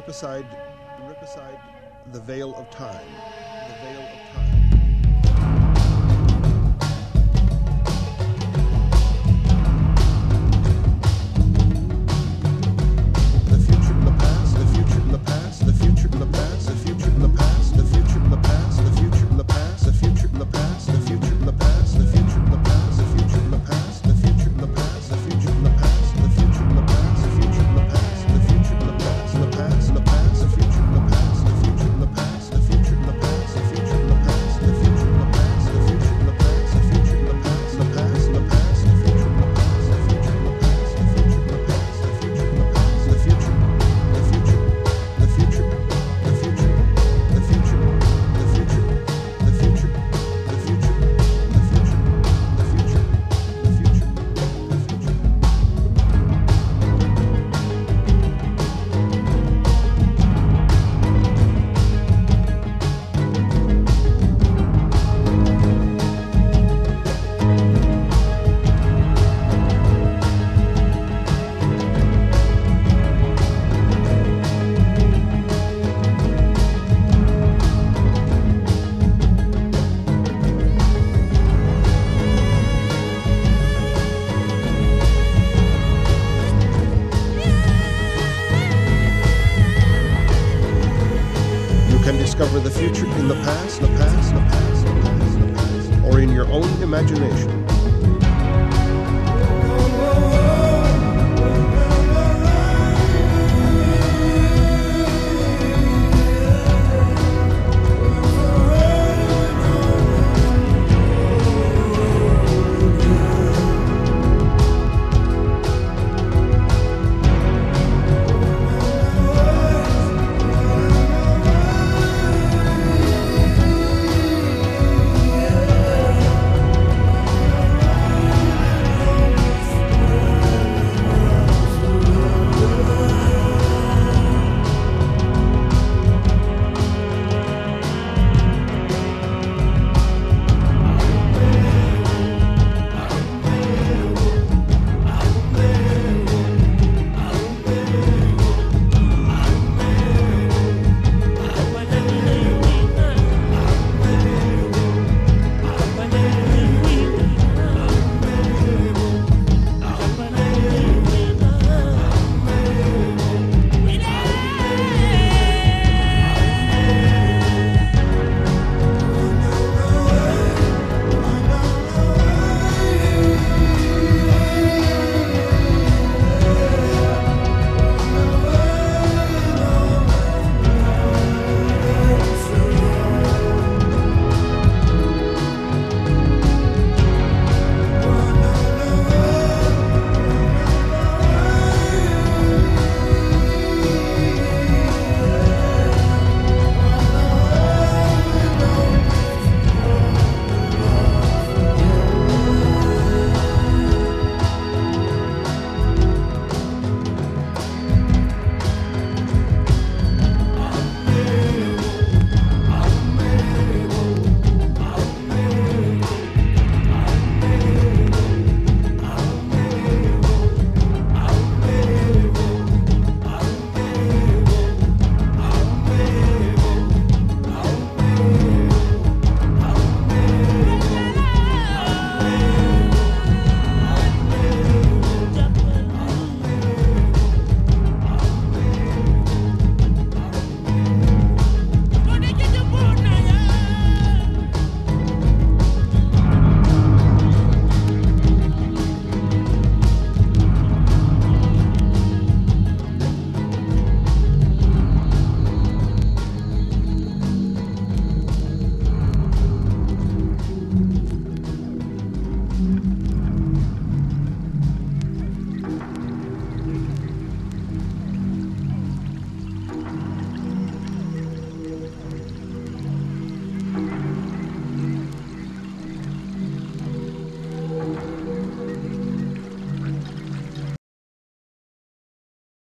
aside the veil of time. The veil of time. The future and the past, the future and the past, the future and the past, the future and the past, the future and the past, the future and the past, the future and the past, the future and the past, the future and the past, the future and the past, the future and the past, the future and the past, the future and the past, the future and the past, the future and the past, the past, the past, the future and the past, the future and the past, the future and the past, the future and the past, the future and the past, the future and the past, the future and the past, the past, the past, the future and the past, the future and the past, the future and the past, the future and the past, the future, the future, the future, the future, the future, the future, the future, the future, the future, the future, the future, the future. You can discover the future in the past, the past, the past, the past, the past, or in your own imagination.